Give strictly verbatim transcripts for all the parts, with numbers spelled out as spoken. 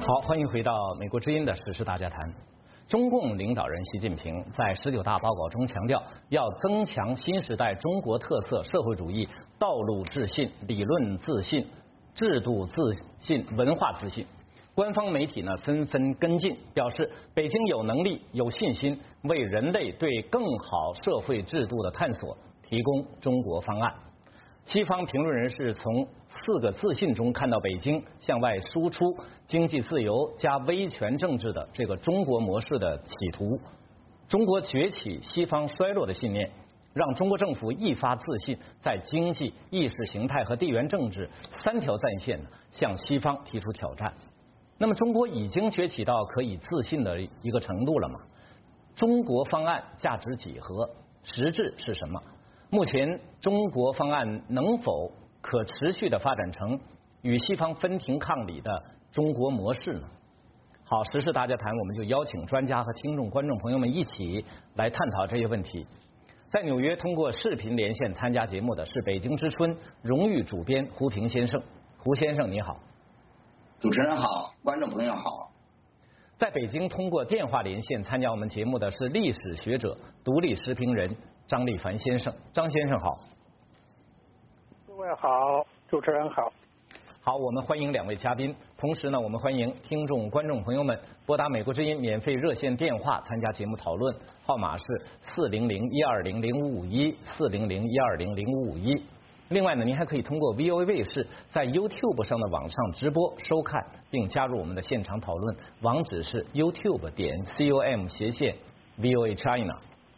好，欢迎回到美国之音的时事大家谈。中共领导人习近平在十九大报告中强调，要增强新时代中国特色社会主义道路自信、理论自信、制度自信、文化自信。官方媒体呢纷纷跟进，表示北京有能力、有信心为人类对更好社会制度的探索提供中国方案。西方评论人士从四个自信中看到北京向外输出经济自由加威权政治的这个中国模式的企图。中国崛起，西方衰落的信念，让中国政府一发自信，在经济、意识形态和地缘政治三条战线向西方提出挑战。那么，中国已经崛起到可以自信的一个程度了吗？中国方案价值几何？实质是什么？目前中国方案能否可持续地发展成与西方分庭抗礼的中国模式呢？好，时事大家谈，我们就邀请专家和听众观众朋友们一起来探讨这些问题。在纽约通过视频连线参加节目的是北京之春荣誉主编胡平先生。胡先生你好。 主持人好，观众朋友好。 在北京通过电话连线参加我们节目的是历史学者、独立时评人张立凡先生。张先生好。 各位好，主持人好。 好，我们欢迎两位嘉宾，同时呢，我们欢迎听众、观众朋友们拨打美国之音免费热线电话参加节目讨论，号码是四零零一二零零五五一四零零一二零零五五一。另外呢，您还可以通过 V O A 卫视在 YouTube 上的网上直播收看，并加入我们的现场讨论，网址是 YouTube 点 com 斜线 V O A China。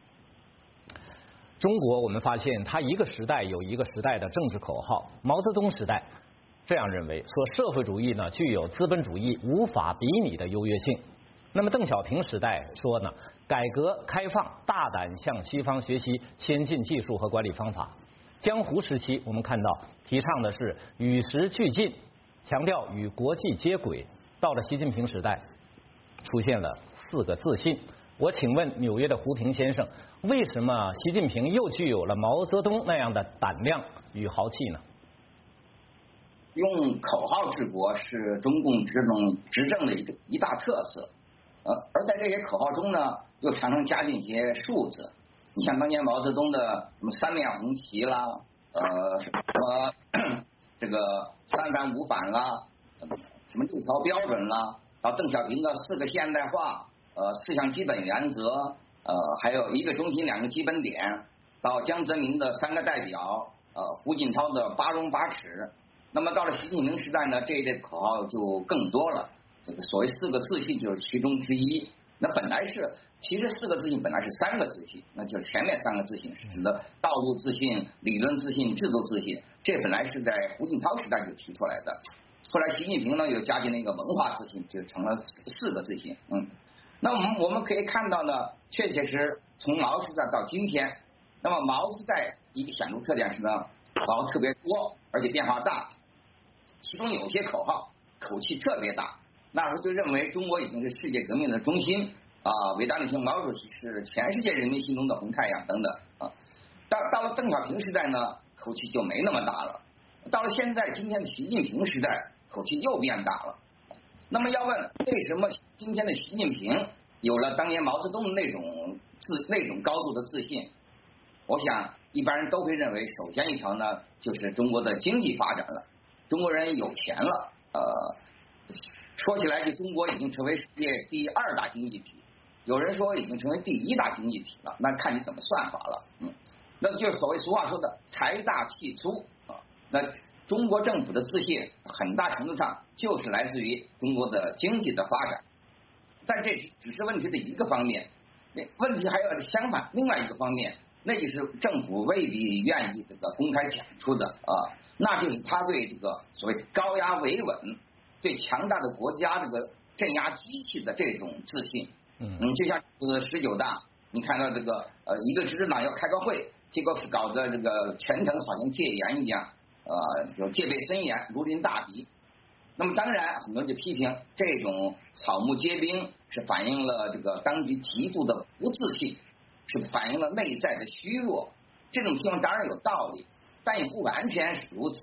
中国我们发现，它一个时代有一个时代的政治口号。毛泽东时代这样认为，说社会主义呢具有资本主义无法比拟的优越性。那么邓小平时代说呢，改革开放，大胆向西方学习先进技术和管理方法。江湖时期，我们看到提倡的是与时俱进，强调与国际接轨。到了习近平时代，出现了四个自信。我请问纽约的胡平先生，为什么习近平又具有了毛泽东那样的胆量与豪气呢？ 用口号治国是中共这种执政的一个一大特色，呃，而在这些口号中呢，又常常加进一些数字。你像当年毛泽东的什么三面红旗啦，呃，什么这个三反五反啦，什么六条标准啦，到邓小平的四个现代化，呃，四项基本原则，呃，还有一个中心两个基本点，到江泽民的三个代表，呃，胡锦涛的八荣八耻。那么到了习近平时代呢，这一类口号就更多了。这个所谓四个自信就是其中之一。那本来是，其实四个自信本来是三个自信，那就是前面三个自信是指的道路自信、理论自信、制度自信，这本来是在胡锦涛时代就提出来的。后来习近平呢又加进了一个文化自信，就成了四个自信。嗯，那我们我们可以看到呢，确确实从毛时代到今天，那么毛时代一个显著特点是呢，口号特别多，而且变化大，其中有些口号口气特别大。那时候就认为中国已经是世界革命的中心啊，伟大领袖毛主席是全世界人民心中的红太阳等等啊。到到了邓小平时代呢，口气就没那么大了。到了现在今天的习近平时代，口气又变大了。那么要问为什么今天的习近平有了当年毛泽东的那种自那种高度的自信？我想一般人都会认为，首先一条呢就是中国的经济发展了，中国人有钱了，呃。说起来，就中国已经成为世界第二大经济体，有人说已经成为第一大经济体了，那看你怎么算法了。嗯，那就是所谓俗话说的财大气粗啊。那中国政府的自信很大程度上就是来自于中国的经济的发展，但这只是问题的一个方面。那问题还有相反，另外一个方面，那就是政府未必愿意这个公开讲出的啊，那就是他对这个所谓高压维稳。对强大的国家这个镇压机器的这种自信，嗯，就像呃十九大，你看到这个呃一个执政党要开个会，结果搞得这个全城好像戒严一样，呃有戒备森严，如临大敌。那么当然很多人就批评这种草木皆兵是反映了这个当局极度的不自信，是反映了内在的虚弱。这种批评当然有道理，但也不完全是如此。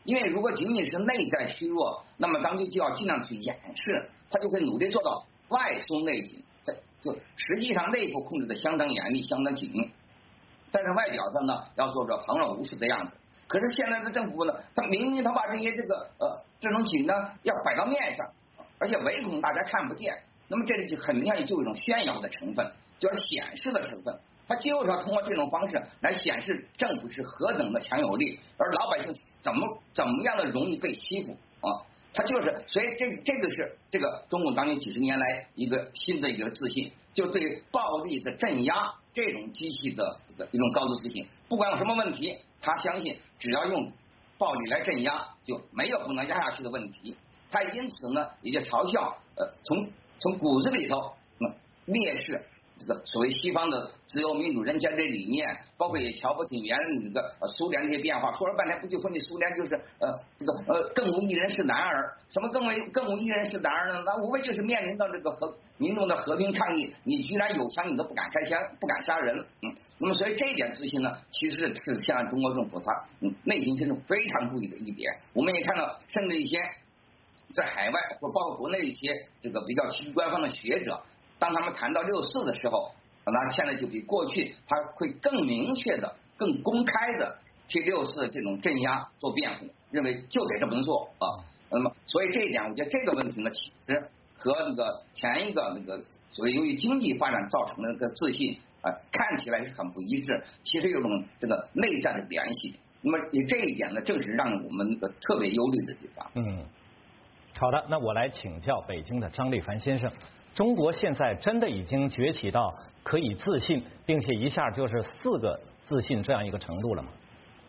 因为如果仅仅是内在虚弱，那么当局就要尽量去掩饰，他就会努力做到外松内紧，就实际上内部控制的相当严厉、相当紧密，但是外表上呢要做着旁若无事的样子。可是现在的政府呢，他明明他把这些这个呃这种紧呢要摆到面上，而且唯恐大家看不见，那么这里就很明显就有一种炫耀的成分，就是显示的成分。他就是要通过这种方式来显示政府是何等的强有力，而老百姓怎么怎么样的容易被欺负啊！他就是，所以这这个是这个中共当局几十年来一个新的一个自信，就对暴力的镇压这种机器的一种高度自信。不管有什么问题，他相信只要用暴力来镇压，就没有不能压下去的问题。他因此呢，也就嘲笑呃，从从骨子里头嗯蔑视这个所谓西方的自由民主人权的理念，包括也瞧不起原来那个呃苏联这些变化，说了半天不就说你苏联就是呃这个呃更无一人是男儿，什么更为更无一人是男儿呢？那无非就是面临到这个和民众的和平抗议，你居然有枪你都不敢开枪，不敢杀人，嗯，那么所以这一点自信呢，其实是向中国政府他嗯内心深处非常注意的一点。我们也看到，甚至一些在海外或包括国内一些这个比较旗官方的学者。当他们谈到六四的时候，那现在就比过去他会更明确的、更公开的替六四这种镇压做辩护，认为就得这么做啊。那么，所以这一点，我觉得这个问题呢，其实和那个前一个那个所谓由于经济发展造成的那个自信啊，看起来是很不一致，其实有种这个内在的联系。那么，以这一点呢，正是让我们那个特别忧虑的地方。 嗯，好的，那我来请教北京的张立凡先生。中国现在真的已经崛起到可以自信，并且一下就是四个自信这样一个程度了吗？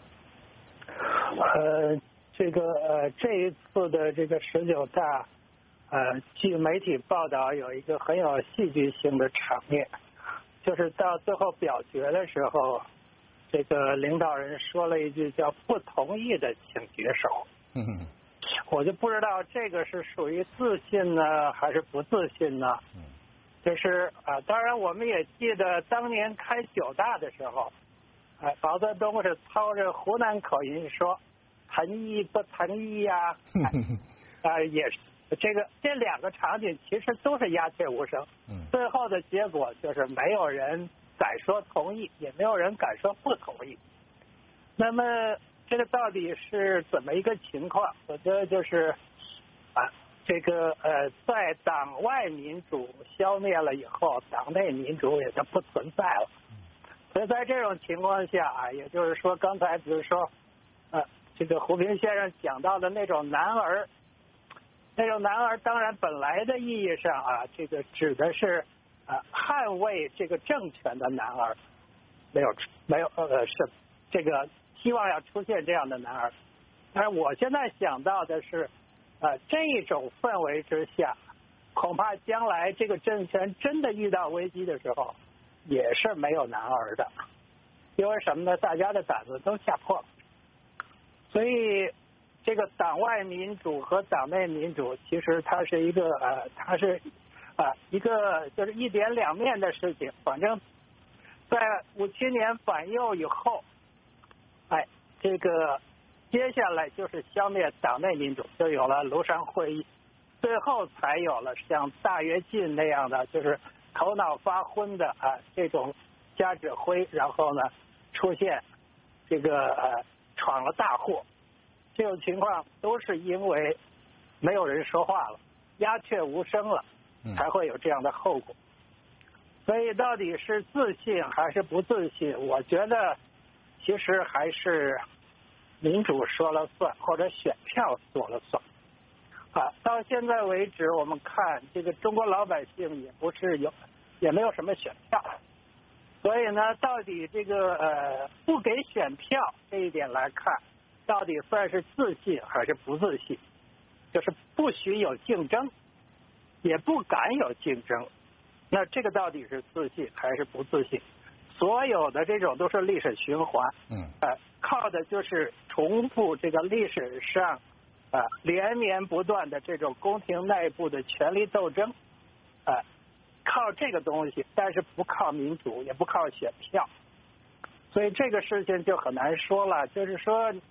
呃，这个呃这一次的这个十九大，呃，据媒体报道有一个很有戏剧性的场面，就是到最后表决的时候，这个领导人说了一句叫“不同意的请举手”。 嗯。 我就不知道这个是属于自信呢，还是不自信呢？嗯，就是啊，当然我们也记得当年开九大的时候，哎、啊，毛泽东是操着湖南口音说“同意不同意呀”，啊，啊也是这个这两个场景其实都是鸦雀无声。嗯，最后的结果就是没有人敢说同意，也没有人敢说不同意。那么。这个到底是怎么一个情况？我觉得就是啊，这个呃，在党外民主消灭了以后，党内民主也就不存在了。所以在这种情况下啊，也就是说，刚才比如说呃，这个胡平先生讲到的那种男儿，那种男儿，当然本来的意义上啊，这个指的是啊捍卫这个政权的男儿，没有没有呃是这个。希望要出现这样的男儿，但是我现在想到的是，呃，这种氛围之下，恐怕将来这个政权真的遇到危机的时候，也是没有男儿的，因为什么呢？大家的胆子都吓破了，所以这个党外民主和党内民主，其实它是一个呃，它是啊、呃、一个就是一点两面的事情。反正，在五七年反右以后。哎，这个接下来就是消灭党内民主，就有了庐山会议，最后才有了像大跃进那样的，就是头脑发昏的啊这种加指挥，然后呢出现这个呃闯了大祸，这种情况都是因为没有人说话了，鸦雀无声了，才会有这样的后果。所以到底是自信还是不自信？我觉得。其实还是民主说了算，或者选票说了算。啊，到现在为止，我们看这个中国老百姓也不是有，也没有什么选票，所以呢，到底这个呃不给选票这一点来看，到底算是自信还是不自信？就是不许有竞争，也不敢有竞争，那这个到底是自信还是不自信？所有的这种都是历史循环，嗯，呃，靠的就是重复这个历史上，啊、呃，连绵不断的这种宫廷内部的权力斗争，啊、呃，靠这个东西，但是不靠民主，也不靠选票，所以这个事情就很难说了。就是说，啊、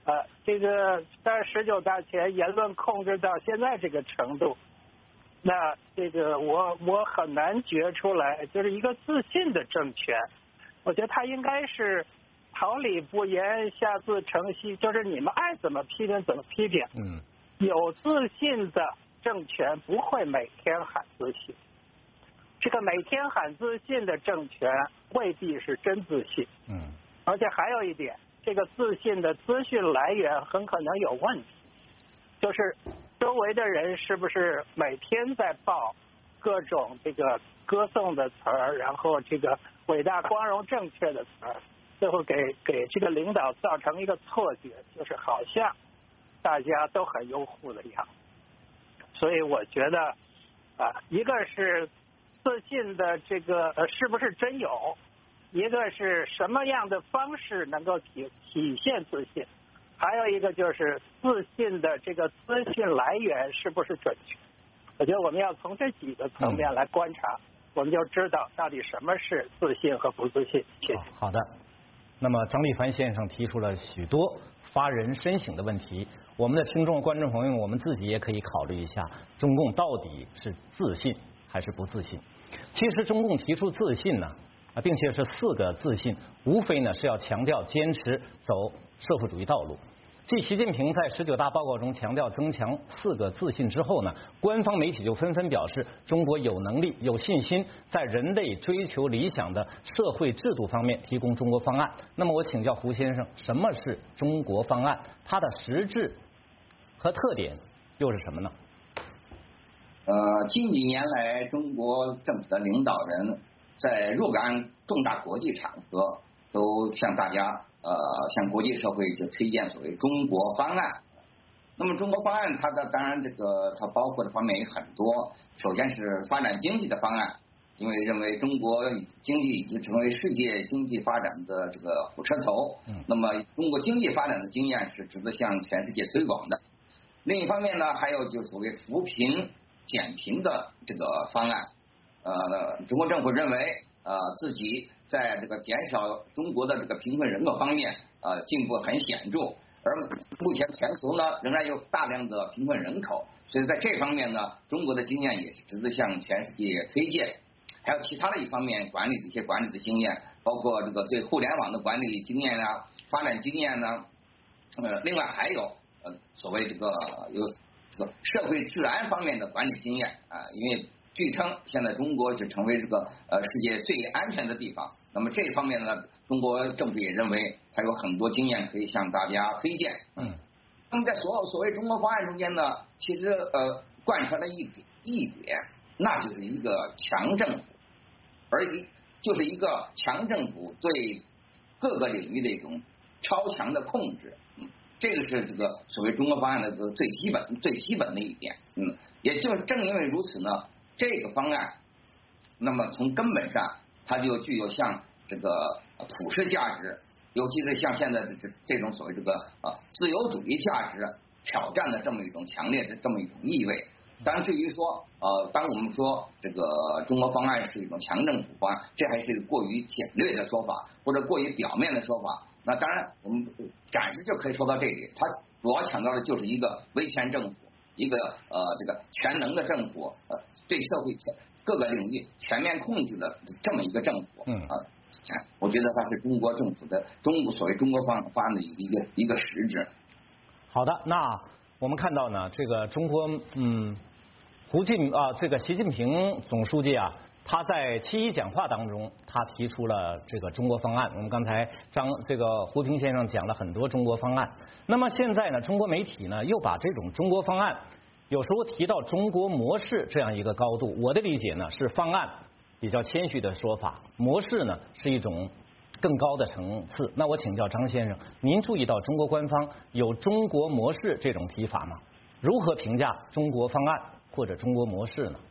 呃，这个在十九大前言论控制到现在这个程度，那这个我我很难觉出来，就是一个自信的政权。我觉得他应该是桃李不言，下自成蹊，就是你们爱怎么批评怎么批评。 嗯， 有自信的政权不会每天喊自信，这个每天喊自信的政权未必是真自信。 嗯， 而且还有一点，这个自信的资讯来源很可能有问题，就是周围的人是不是每天在报各种这个歌颂的词儿，然后这个伟大、光荣、正确的词儿，最后给给这个领导造成一个错觉，就是好像大家都很拥护的样子。所以我觉得啊，一个是自信的这个呃是不是真有，一个是什么样的方式能够体体现自信，还有一个就是自信的这个资讯来源是不是准确。我觉得我们要从这几个层面来观察，嗯、我们就知道到底什么是自信和不自信。谢谢。 好的。那么张立凡先生提出了许多发人深省的问题，我们的听众观众朋友，我们自己也可以考虑一下，中共到底是自信还是不自信？其实中共提出自信呢，啊，并且是四个自信，无非呢是要强调坚持走社会主义道路。继习近平在十九大报告中强调增强四个自信之后呢，官方媒体就纷纷表示，中国有能力、有信心在人类追求理想的社会制度方面提供中国方案。那么我请教胡先生，什么是中国方案？它的实质和特点又是什么呢？ 呃，近几年来，中国政府的领导人在若干重大国际场合都向大家。呃，向国际社会就推荐所谓中国方案。那么中国方案，它的当然这个它包括的方面也很多。首先是发展经济的方案，因为认为中国经济已经成为世界经济发展的这个火车头。嗯。那么中国经济发展的经验是值得向全世界推广的。另一方面呢，还有就所谓扶贫减贫的这个方案。呃，中国政府认为。呃，自己在这个减少中国的这个贫困人口方面，呃，进步很显著。而目前全球呢，仍然有大量的贫困人口，所以在这方面呢，中国的经验也是值得向全世界推荐。还有其他的一方面，管理的一些管理的经验，包括这个对互联网的管理经验啊，发展经验呢。呃，另外还有呃，所谓这个有这个社会治安方面的管理经验啊、呃，因为。据称，现在中国是成为这个呃世界最安全的地方。那么这一方面呢，中国政府也认为它有很多经验可以向大家推荐。嗯。那么在所有所谓中国方案中间呢，其实呃贯穿了一一点，那就是一个强政府，而一就是一个强政府对各个领域的一种超强的控制。嗯，这个是这个所谓中国方案的最基本最基本的一点。嗯，也就正因为如此呢。这个方案，那么从根本上，它就具有像这个普世价值，尤其是像现在的这这种所谓这个啊自由主义价值挑战的这么一种强烈的这么一种意味。当然，至于说呃，当我们说这个中国方案是一种强政府方案，这还是过于简略的说法，或者过于表面的说法。那当然，我们暂时就可以说到这里，它主要强调的就是一个威权政府。一个呃，这个全能的政府，呃，对社会各个领域全面控制的这么一个政府，嗯啊，我觉得它是中国政府的中国所谓中国方方案的一个一个实质。 好的，那我们看到呢，这个中国嗯，胡进啊，这个习近平总书记啊，他在七一讲话当中，他提出了这个中国方案。我们刚才张这个胡平先生讲了很多中国方案。那么现在呢，中国媒体呢又把这种中国方案有时候提到中国模式这样一个高度。我的理解呢是方案比较谦虚的说法，模式呢是一种更高的层次。那我请教张先生，您注意到中国官方有中国模式这种提法吗？如何评价中国方案或者中国模式呢？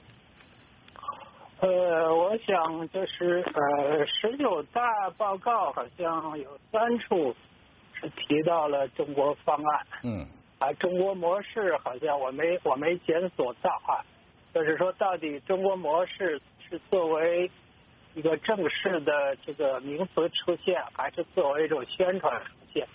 呃，我想就是呃，十九大报告好像有三处是提到了中国方案。嗯。啊，中国模式好像我没我没检索到啊，就是说到底中国模式是作为一个正式的这个名词出现，还是作为一种宣传出现？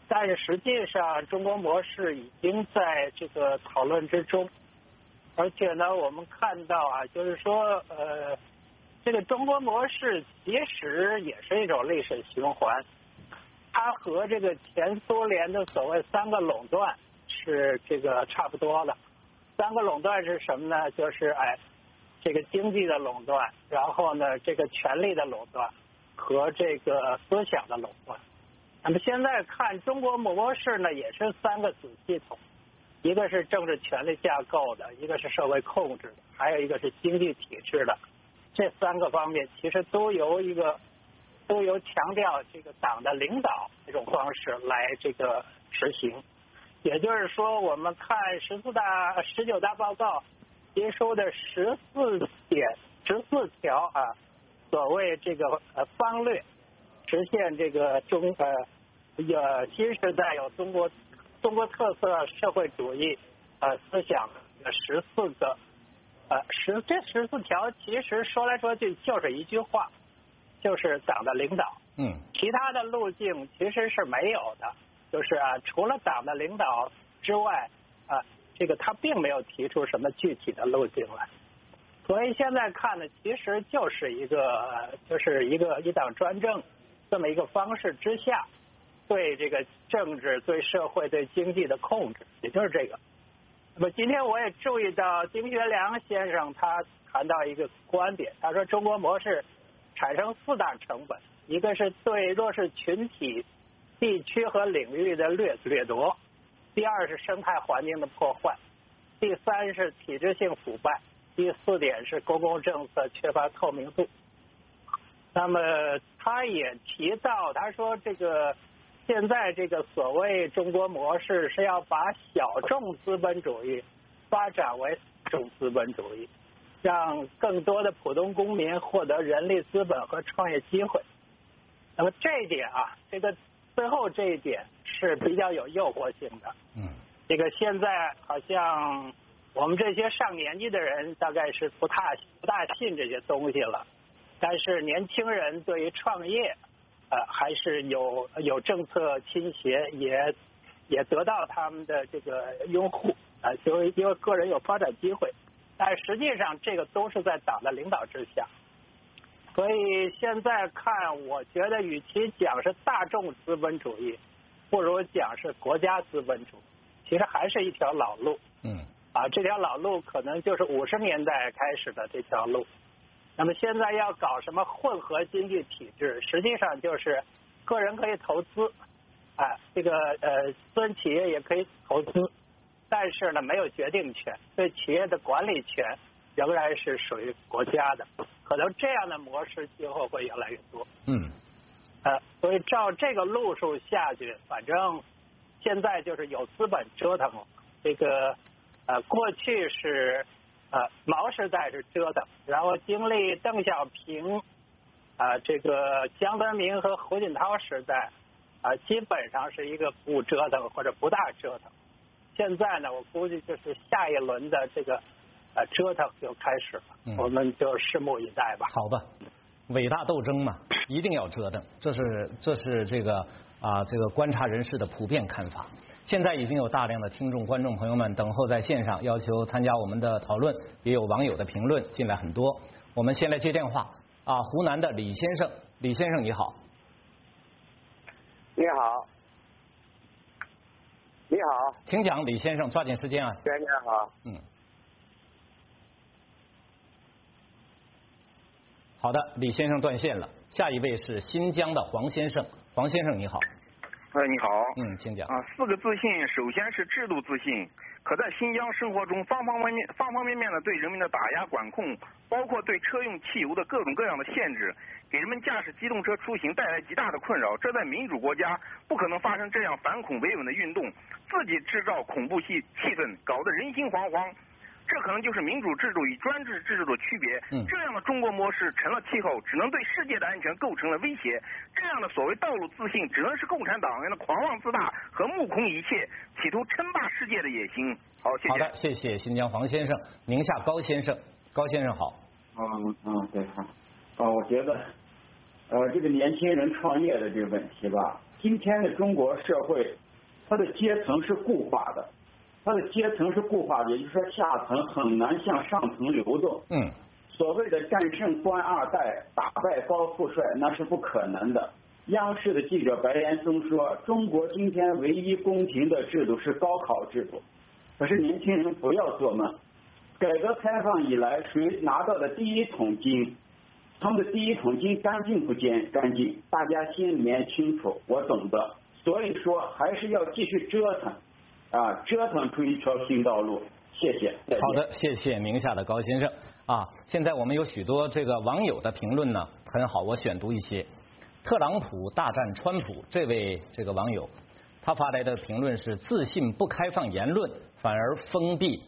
但是实际上中国模式已经在这个讨论之中，而且呢，我们看到啊，就是说呃，这个中国模式其实也是一种历史循环，它和这个前苏联的所谓三个垄断是这个差不多的。三个垄断是什么呢？就是哎，这个经济的垄断，然后呢，这个权力的垄断和这个思想的垄断。那么现在看中国模式呢，也是三个子系统，一个是政治权力架构的，一个是社会控制的，还有一个是经济体制的。这三个方面其实都由一个都由强调这个党的领导这种方式来这个实行。也就是说，我们看十四大、十九大报告提出的十四点、十四条啊，所谓这个呃方略，实现这个中呃呃新时代有中国中国特色社会主义呃思想的十四个呃十这十四条，其实说来说去就是一句话，就是党的领导。 嗯， 其他的路径其实是没有的。就是啊，除了党的领导之外，啊，这个他并没有提出什么具体的路径来。所以现在看呢，其实就是一个，就是一个一党专政这么一个方式之下，对这个政治、对社会、对经济的控制，也就是这个。那么今天我也注意到丁学良先生他谈到一个观点，他说中国模式产生四大成本，一个是对弱势群体地区和领域的掠掠夺，第二是生态环境的破坏，第三是体制性腐败，第四点是公共政策缺乏透明度。那么他也提到，他说这个现在这个所谓中国模式是要把小众资本主义发展为大众资本主义，让更多的普通公民获得人力资本和创业机会。那么这一点啊，这个最后这一点是比较有诱惑性的。 嗯， 这个现在好像我们这些上年纪的人大概是不太不大信这些东西了，但是年轻人对于创业，呃，还是有有政策倾斜，也也得到他们的这个拥护啊，就因为个人有发展机会，但实际上这个都是在党的领导之下。所以现在看，我觉得与其讲是大众资本主义，不如讲是国家资本主义。其实还是一条老路。 嗯。 啊，这条老路可能就是五十年代开始的这条路。那么现在要搞什么混合经济体制，实际上就是个人可以投资，啊，这个呃私人企业也可以投资，但是呢没有决定权，对企业的管理权仍然是属于国家的。可能这样的模式今后会越来越多。 嗯， 呃，所以照这个路数下去，反正现在就是有资本折腾了。这个呃，过去是呃毛时代是折腾，然后经历邓小平啊、呃、这个江泽民和胡锦涛时代啊、呃，基本上是一个不折腾或者不大折腾。现在呢，我估计就是下一轮的这个。呃，折腾就开始了，嗯、我们就拭目以待吧。 好吧，伟大斗争嘛，一定要折腾，这是这是这个啊这个观察人士的普遍看法。现在已经有大量的听众观众朋友们等候在线上，要求参加我们的讨论，也有网友的评论进来很多。我们先来接电话啊，湖南的李先生，李先生你好。 你好。你好。 请讲，李先生，抓紧时间啊。 先生好。 嗯。好的，李先生断线了。下一位是新疆的黄先生，黄先生你好。 呃，你好。 嗯，请讲。 啊，四个自信，首先是制度自信，可在新疆生活中方方面面、方方面面的对人民的打压管控，包括对车用汽油的各种各样的限制，给人们驾驶机动车出行带来极大的困扰。这在民主国家不可能发生这样反恐维稳的运动，自己制造恐怖气气氛，搞得人心惶惶。这可能就是民主制度与专制制度的区别。 嗯， 这样的中国模式成了气候，只能对世界的安全构成了威胁。这样的所谓道路自信，只能是共产党员的狂妄自大和目空一切，企图称霸世界的野心。好，谢谢。 好的，谢谢新疆黄先生。宁夏高先生，高先生好。 嗯嗯，对哈。啊，我觉得，呃，这个年轻人创业的这个问题吧，今天的中国社会它的阶层是固化的，它的阶层是固化的，也就是说下层很难向上层流动。 嗯， 所谓的战胜官二代、打败高富帅，那是不可能的。央视的记者白岩松说，中国今天唯一公平的制度是高考制度。可是年轻人不要做梦，改革开放以来，谁拿到的第一桶金，他们的第一桶金干净不干干净，大家心里面清楚，我懂得。所以说还是要继续折腾，啊，折腾出一条新道路。谢谢。 好的，谢谢宁夏的高先生啊。现在我们有许多这个网友的评论呢，很好，我选读一些。特朗普大战川普，这位这个网友，他发来的评论是：自信不开放言论，反而封闭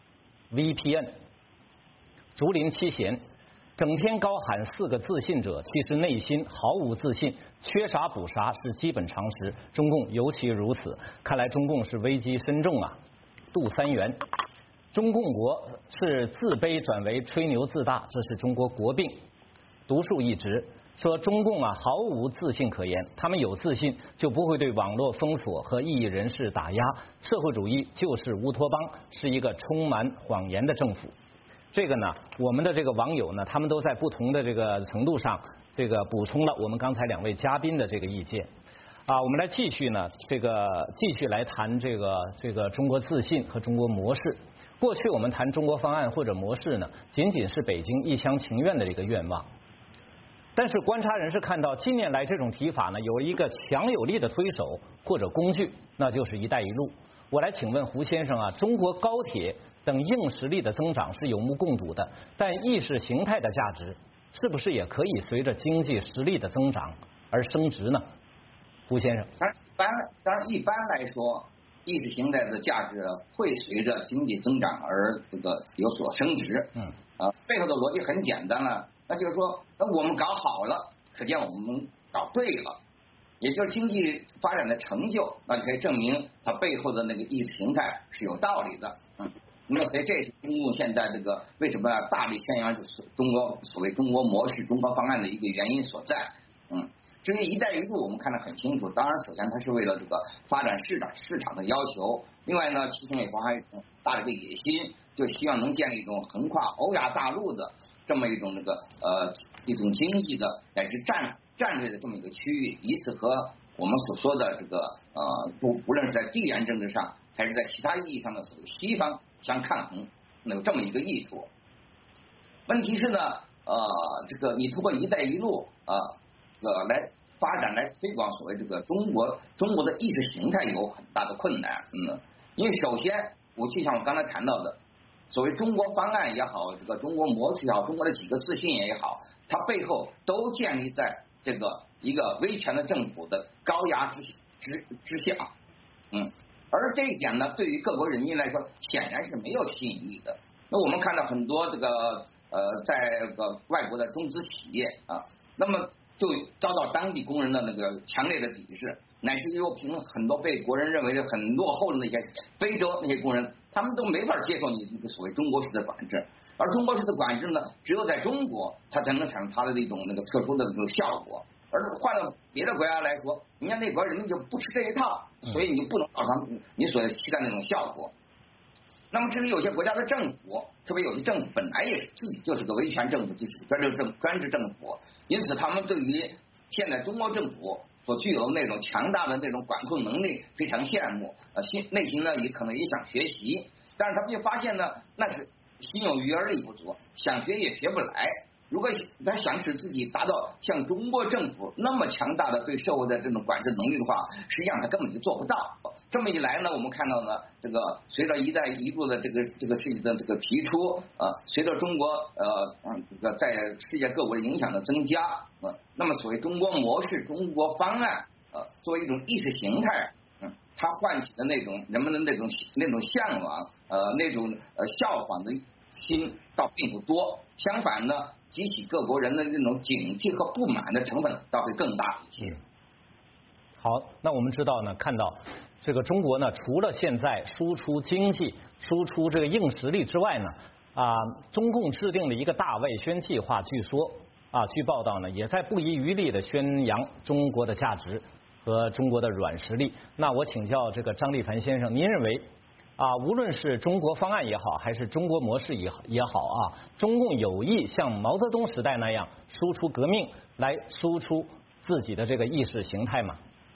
V P N。竹林七贤，整天高喊四个自信者，其实内心毫无自信，缺啥补啥是基本常识。中共尤其如此，看来中共是危机深重啊。杜三元，中共国是自卑转为吹牛自大，这是中国国病。独树一帜。说中共啊毫无自信可言，他们有自信就不会对网络封锁和异议人士打压。社会主义就是乌托邦，是一个充满谎言的政府。这个呢，我们的这个网友呢，他们都在不同的这个程度上，这个补充了我们刚才两位嘉宾的这个意见。啊，我们来继续呢，这个继续来谈这个这个中国自信和中国模式。过去我们谈中国方案或者模式呢，仅仅是北京一厢情愿的这个愿望。但是观察人士看到，近年来这种提法呢，有一个强有力的推手或者工具，那就是“一带一路”。我来请问胡先生啊，中国高铁等硬实力的增长是有目共睹的，但意识形态的价值是不是也可以随着经济实力的增长而升值呢？胡先生， 当然，当然，当然，一般来说，意识形态的价值会随着经济增长而这个有所升值。嗯，啊，背后的逻辑很简单了。那就是说，那我们搞好了，可见我们搞对了，也就是经济发展的成就，那就可以证明它背后的那个意识形态是有道理的。嗯，那么所以这是中共现在这个为什么要大力宣扬中国所谓中国模式、中国方案的一个原因所在。嗯，至于“一带一路”，我们看得很清楚。当然，首先它是为了这个发展市场市场的要求，另外呢，其中也包含一种大的一个野心，就希望能建立一种横跨欧亚大陆的这么一种这个呃一种经济的乃至战战略的这么一个区域，以此和我们所说的这个呃不不论是在地缘政治上还是在其他意义上的所谓西方相抗衡，有这么一个意图。问题是呢，呃，这个你通过“一带一路”啊呃来发展来推广所谓这个中国中国的意识形态有很大的困难。嗯，因为首先我就像我刚才谈到的。所谓中国方案也好，这个中国模式也好，中国的几个自信也好，它背后都建立在这个一个威权的政府的高压之之之下，嗯，而这一点呢，对于各国人民来说，显然是没有吸引力的。那我们看到很多这个呃，在这个外国的中资企业啊，那么就遭到当地工人的那个强烈的抵制，乃至于我凭很多被国人认为是很落后的那些非洲那些工人。他们都没法接受你这个所谓中国式的管制，而中国式的管制呢，只有在中国它才能产生它的一种那个特殊的这个效果。而换到别的国家来说，人家那国人民就不吃这一套，所以你就不能造成你所期待那种效果。那么至于有些国家的政府，特别有些政府本来也是自己就是个威权政府，就是专制政专制政府，因此他们对于现在中国政府所具有的那种强大的那种管控能力非常羡慕，呃，心内心呢也可能也想学习，但是他们就发现呢，那是心有余而力不足，想学也学不来。如果他想使自己达到像中国政府那么强大的对社会的这种管制能力的话，实际上他根本就做不到。这么一来呢，我们看到呢，这个随着“一带一路”的这个这个事情的这个提出，呃，随着中国呃嗯这个在世界各国的影响的增加，呃，那么所谓中国模式、中国方案，呃，作为一种意识形态，嗯，它唤起的那种人们的那种那种向往，呃，那种呃效仿的心倒并不多，相反呢，激起各国人的那种警惕和不满的成分倒会更大一些。 好，那我们知道呢，看到这个中国呢，除了现在输出经济、输出这个硬实力之外呢，啊，中共制定了一个大外宣计划，据说啊，据报道呢，也在不遗余力的宣扬中国的价值。 和中国的软实力。那我请教这个张立凡先生，您认为啊，无论是中国方案也好，还是中国模式也也好啊，中共有意像毛泽东时代那样输出革命，来输出自己的这个意识形态吗？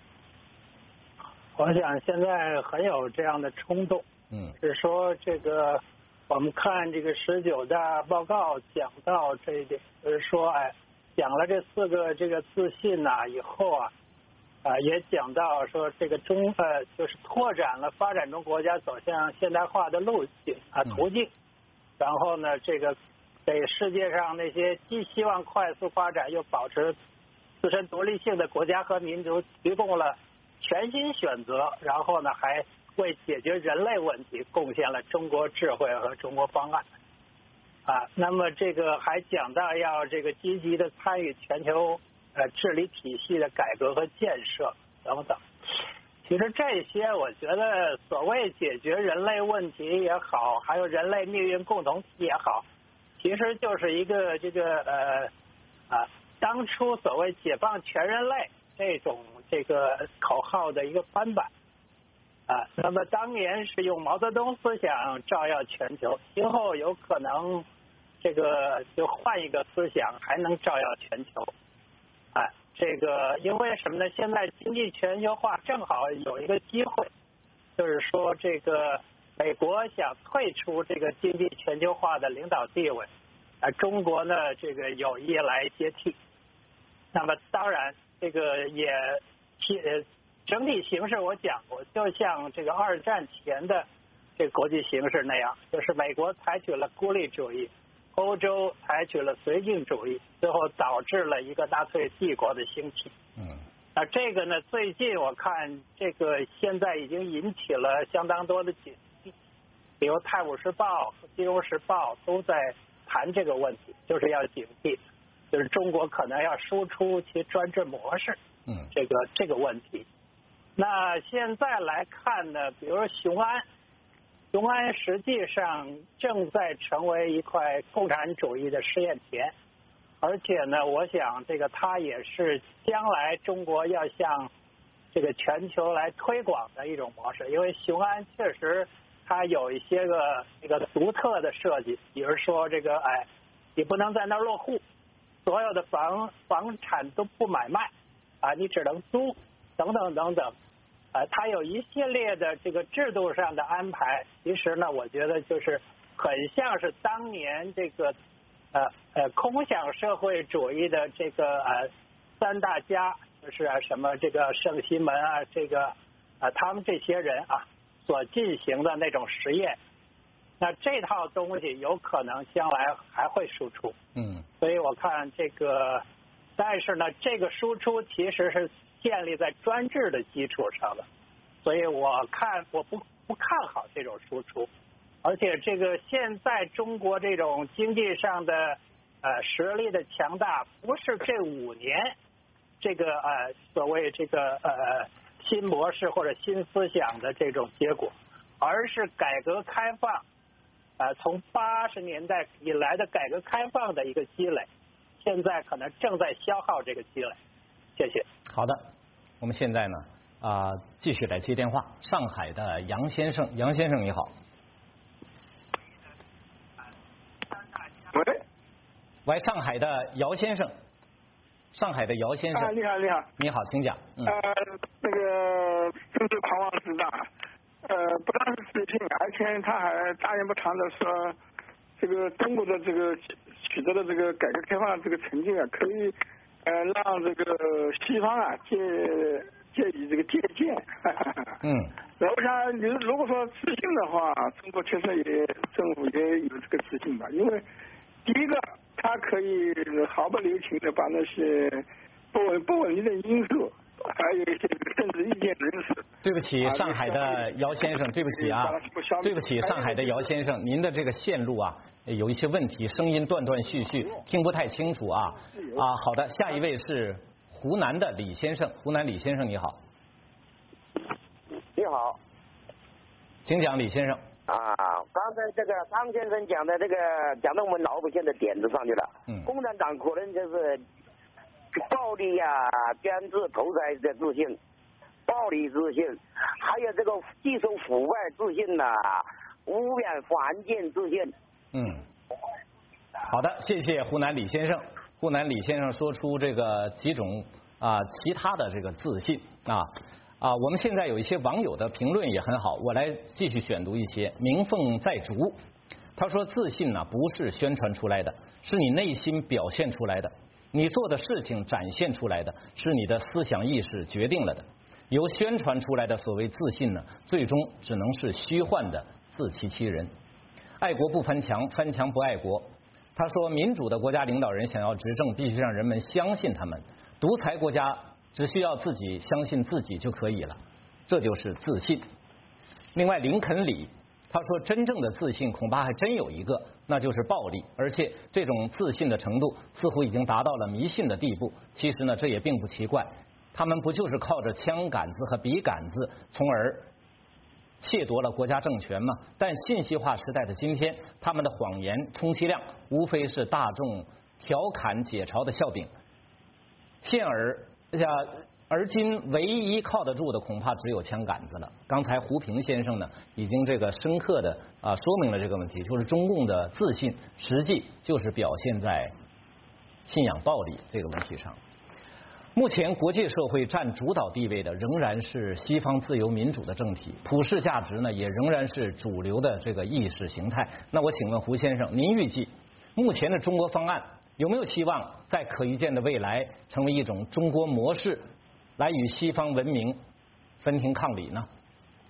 我想现在很有这样的冲动， 嗯， 是说这个我们看这个十九大报告讲到这一点，就是说，哎，讲了这四个这个自信呐、啊、以后啊，啊也讲到说这个中呃就是拓展了发展中国家走向现代化的路径啊途径，然后呢，这个给世界上那些既希望快速发展又保持自身独立性的国家和民族提供了全新选择，然后呢，还为解决人类问题贡献了中国智慧和中国方案。啊，那么这个还讲到要这个积极的参与全球呃治理体系的改革和建设等等。其实这些我觉得所谓解决人类问题也好，还有人类命运共同体也好，其实就是一个这个呃啊当初所谓解放全人类这种这个口号的一个翻版啊。那么当年是用毛泽东思想照耀全球，今后有可能这个就换一个思想，还能照耀全球。啊，这个因为什么呢？现在经济全球化正好有一个机会，就是说这个美国想退出这个经济全球化的领导地位，啊，中国呢这个有意来接替。那么当然，这个也其整体形势我讲过，就像这个二战前的这个国际形势那样，就是美国采取了孤立主义，欧洲采取了绥靖主义，最后导致了一个纳粹帝国的兴起。 嗯， 那这个呢，最近我看这个现在已经引起了相当多的警惕，比如《泰晤士报》和《金融时报》都在谈这个问题，就是要警惕，就是中国可能要输出其专制模式。 嗯， 这个这个问题。那现在来看呢，比如说雄安。雄安实际上正在成为一块共产主义的试验田，而且呢，我想这个它也是将来中国要向这个全球来推广的一种模式。因为雄安确实它有一些个这个独特的设计，比如说这个哎，你不能在那儿落户，所有的房房产都不买卖啊，你只能租，等等等等。呃，它有一系列的这个制度上的安排，其实呢，我觉得就是很像是当年这个呃呃空想社会主义的这个呃三大家，就是啊什么这个圣西门啊，这个啊他们这些人啊所进行的那种实验，那这套东西有可能将来还会输出。 嗯， 所以我看这个，但是呢，这个输出其实是建立在专制的基础上的，所以我看我不不看好这种输出，而且这个现在中国这种经济上的呃实力的强大，不是这五年这个呃所谓这个呃新模式或者新思想的这种结果，而是改革开放呃从八十年代以来的改革开放的一个积累，现在可能正在消耗这个积累。谢谢。 好的，我们现在呢啊、呃、继续来接电话。上海的杨先生，杨先生你好。 喂。 喂，上海的姚先生，上海的姚先生。 啊，你好，你好。 你好，请讲。嗯。 呃，那个政治狂妄自大，呃，不但是自信，而且他还大言不惭的说，这个中国的这个取得的这个改革开放这个成绩啊，可以。呃，让这个西方啊借借以这个借鉴。 嗯。 我想，你如果说自信的话，中国确实也政府也有这个自信吧。因为第一个，它可以毫不留情的把那些不稳不稳定的因素，还有一些政治意见人士。 对不起，上海的姚先生，对不起啊，对不起，上海的姚先生，您的这个线路啊。有一些问题，声音断断续续，听不太清楚啊啊！好的，下一位是湖南的李先生，湖南李先生你好。 你好， 请讲，李先生。 啊，刚才这个张先生讲的这个讲到我们老百姓的点子上去了。 嗯。 共产党可能就是暴力呀、啊、专制、独裁的自信， 暴力自信，还有这个技术腐败自信呐、啊，污染环境自信。 嗯，好的，谢谢湖南李先生。湖南李先生说出这个几种啊其他的这个自信啊啊，我们现在有一些网友的评论也很好，我来继续选读一些。鸣凤在竹，他说自信呢、啊、不是宣传出来的，是你内心表现出来的，你做的事情展现出来的，是你的思想意识决定了的。由宣传出来的所谓自信呢，最终只能是虚幻的自欺欺人。爱国不翻墙，翻墙不爱国。他说，民主的国家领导人想要执政，必须让人们相信他们；独裁国家只需要自己相信自己就可以了，这就是自信。另外，林肯里他说，真正的自信恐怕还真有一个，那就是暴力，而且这种自信的程度似乎已经达到了迷信的地步。其实呢，这也并不奇怪，他们不就是靠着枪杆子和笔杆子，从而窃夺了国家政权嘛？但信息化时代的今天，他们的谎言充其量无非是大众调侃解嘲的笑柄。现而呀，而今唯一靠得住的恐怕只有枪杆子了。刚才胡平先生呢，已经这个深刻的啊说明了这个问题，就是中共的自信实际就是表现在信仰暴力这个问题上。目前国际社会占主导地位的仍然是西方自由民主的政体，普世价值呢也仍然是主流的这个意识形态。那我请问胡先生，您预计目前的中国方案有没有希望在可预见的未来成为一种中国模式，来与西方文明分庭抗礼呢？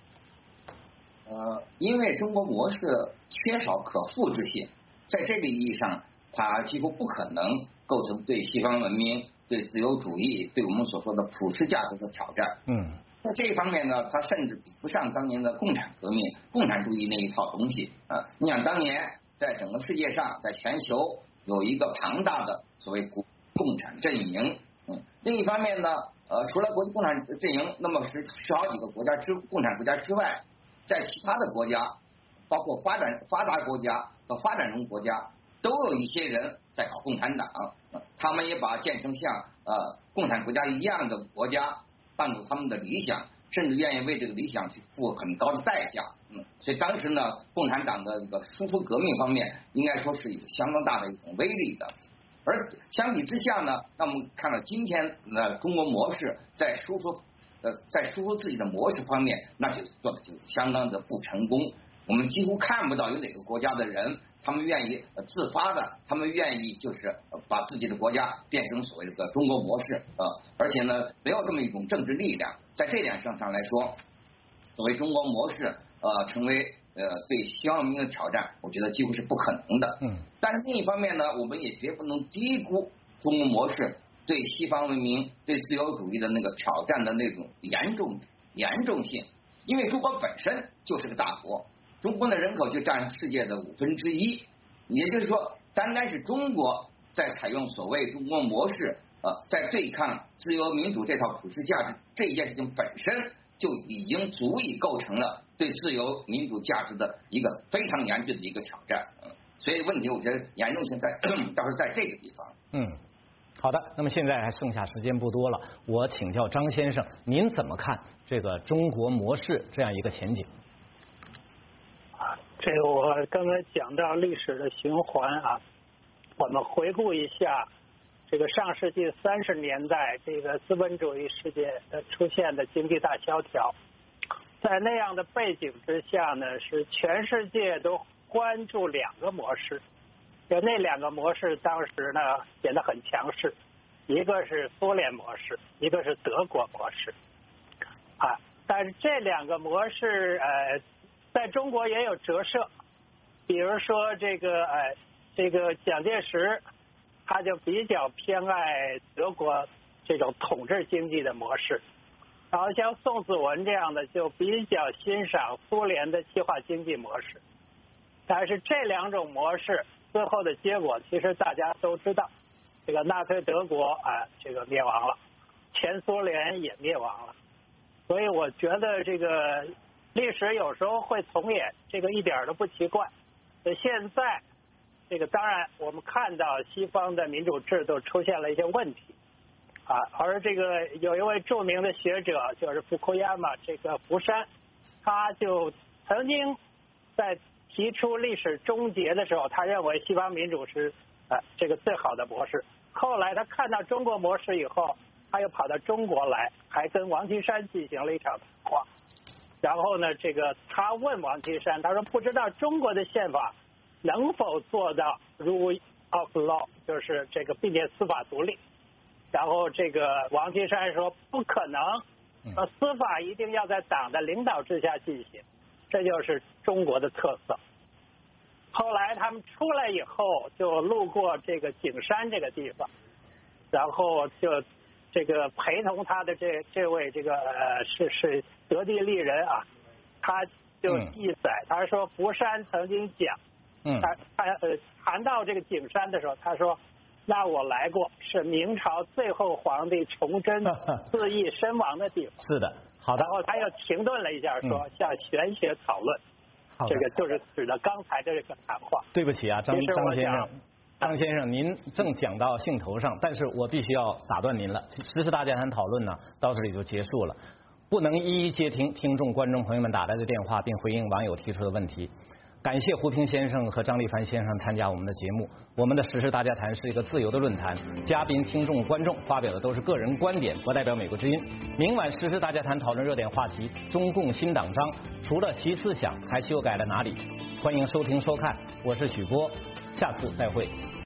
呃，因为中国模式缺少可复制性，在这个意义上，它几乎不可能构成对西方文明、对自由主义、对我们所说的普世价值的挑战。 嗯， 在这一方面呢，它甚至比不上当年的共产革命、共产主义那一套东西啊。你想，当年在整个世界上，在全球有一个庞大的所谓共产阵营。嗯，另一方面呢，呃，除了国际共产阵营，那么十十好几个国家之共产国家之外，在其他的国家，包括发展发达国家和发展中国家，都有一些人在搞共产党，他们也把建成像呃共产国家一样的国家当作他们的理想，甚至愿意为这个理想去付很高的代价。嗯，所以当时呢，共产党的这个输出革命方面，应该说是有相当大的一种威力的。而相比之下呢，那我们看到今天的中国模式在输出呃在输出自己的模式方面，那就做的就相当的不成功。我们几乎看不到有哪个国家的人，他们愿意自发的，他们愿意就是把自己的国家变成所谓的中国模式，呃，而且呢，没有这么一种政治力量。在这点上上来说，作为中国模式呃成为呃对西方文明的挑战，我觉得几乎是不可能的。 嗯。 但是另一方面呢，我们也绝不能低估中国模式对西方文明、对自由主义的那个挑战的那种严重严重性，因为中国本身就是个大国。中国的人口就占世界的五分之一，也就是说，单单是中国在采用所谓中国模式，呃，在对抗自由民主这套普世价值这一件事情本身，就已经足以构成了对自由民主价值的一个非常严峻的一个挑战。嗯，所以问题我觉得严重性在倒是在这个地方。 嗯，好的，那么现在还剩下时间不多了，我请教张先生，您怎么看这个中国模式这样一个前景？ 这个我刚才讲到历史的循环啊，我们回顾一下这个上世纪三十年代这个资本主义世界的出现的经济大萧条，在那样的背景之下呢，是全世界都关注两个模式，就那两个模式当时呢显得很强势，一个是苏联模式，一个是德国模式啊，但是这两个模式呃。在中国也有折射，比如说这个呃，这个蒋介石，他就比较偏爱德国这种统治经济的模式，然后像宋子文这样的就比较欣赏苏联的计划经济模式。但是这两种模式最后的结果，其实大家都知道，这个纳粹德国啊、呃，这个灭亡了，前苏联也灭亡了，所以我觉得这个。历史有时候会重演，这个一点都不奇怪。现在，这个当然我们看到西方的民主制度出现了一些问题， 啊，而这个有一位著名的学者就是福库亚马，这个福山，他就曾经在提出历史终结的时候，他认为西方民主是呃这个最好的模式。后来他看到中国模式以后，他又跑到中国来，还跟王岐山进行了一场谈话。然后呢，这个他问王岐山，他说不知道中国的宪法能否做到 rule of law， 就是这个并且司法独立。然后这个王岐山说不可能，说司法一定要在党的领导之下进行，这就是中国的特色。后来他们出来以后，就路过这个景山这个地方，然后就这个陪同他的这这位这个呃是是得地利人啊，他就记载，他说福山曾经讲， 嗯， 他他呃谈到这个景山的时候，他说。那我来过，是明朝最后皇帝崇祯自缢身亡的地方。 是的，好的。 然后他又停顿了一下，说、嗯、向玄学讨论。这个就是指的刚才这个谈话。 对不起啊，张张先生，张先生，您正讲到兴头上，但是我必须要打断您了。时事大家谈讨论呢，到这里就结束了，不能一一接听听众、观众朋友们打来的电话，并回应网友提出的问题。感谢胡平先生和张立凡先生参加我们的节目。我们的时事大家谈是一个自由的论坛，嘉宾、听众、观众发表的都是个人观点，不代表美国之音。明晚时事大家谈讨论热点话题：中共新党章除了习思想，还修改了哪里？欢迎收听收看，我是许波，下次再会。